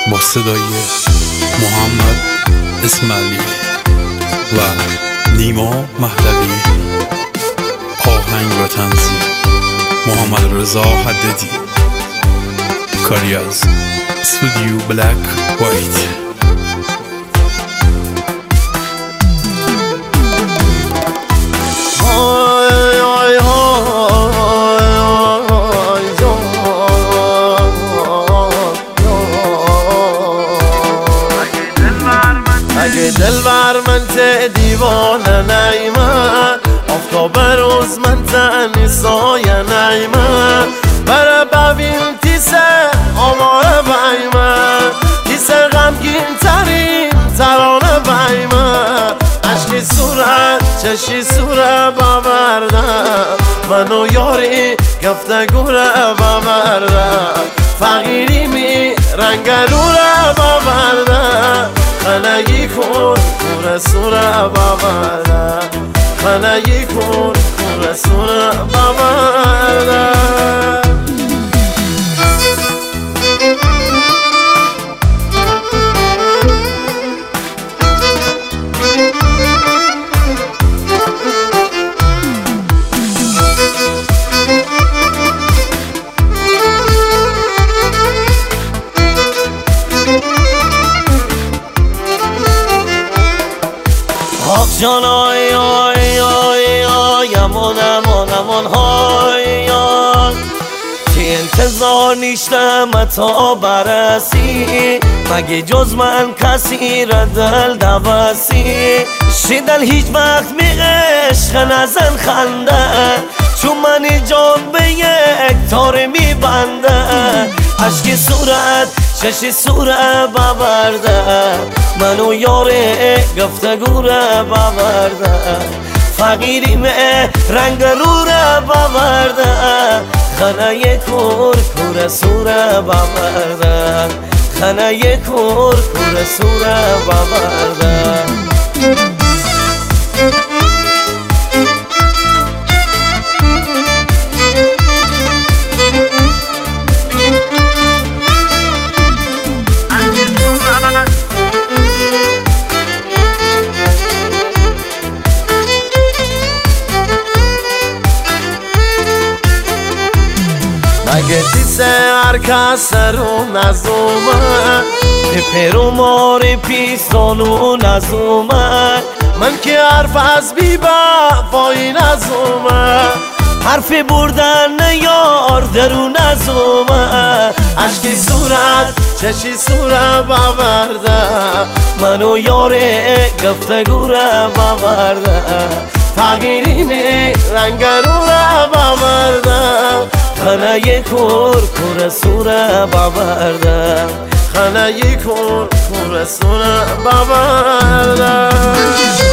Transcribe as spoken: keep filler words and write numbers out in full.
با صدای محمد اسماعیلی و نیما مهدوی، آهنگ و تنظیم محمد رضا حددی، کاری از استودیو بلک وایت. اگه دل بر من ته دیوانه نیمه، آفتاب روز من تنی سایه نیمه، بره ببین تیسه آماره بیمه، تیسه غمگین ترین ترانه بیمه، عشقی صورت چشی سوره ببرده، منو یاری گفتگوره ببرده، فقیری می رنگلوره ببرده، خنگی کن کور سوره ببرده، خنگی کن کور سوره ببرده. جان آی آی آی آی امان امان امان های آی، که انتظار نیشتم تا برسی، مگه جز من کسی را دل دوسی، شدل هیچ وقت می عشق نزن خنده، چون من جان به یک تار می بنده، عشق صورت چشی سوره ببرده، منو یاره گفتگوره ببرده، فقیری مه رنگ روره ببرده، خنه کور کور سوره ببرده، خنه کور کور سوره ببرده. اگه تیسه هر کس رو نزومه، پیرو ماری پیستانو نزومه، من که حرف از بی بفایی نزومه، حرف بردن یار درو نزومه، عشقی صورت چشی سوره ببرده، منو یاره گفتگوره ببرده، فقیری می رنگروره ببرده، خنه کور کور سوره ببرده، خنه کور کور سوره ببرده.